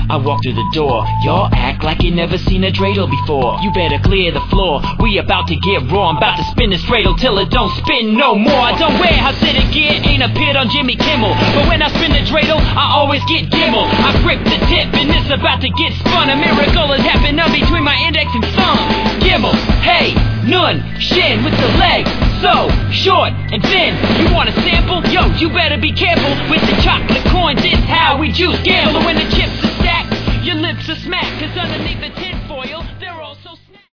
I walk through the door. Y'all act like you never seen a dreidel before. You better clear the floor. We about to get raw. I'm about to spin this dreidel till it don't spin no more. I don't wear Hasidic gear, ain't appeared on Jimmy Kimmel. But when I spin the dreidel, I always get gimmel. I grip the tip and it's about to get spun. A miracle has happened now between my index and thumb. Gimel, hey, nun, shin with the legs so short and thin. You want a sample? Yo, you better be careful with the chocolate coins. It's how we juice gamble. When the chips are stacked, your lips are smacked. Cause underneath the tinfoil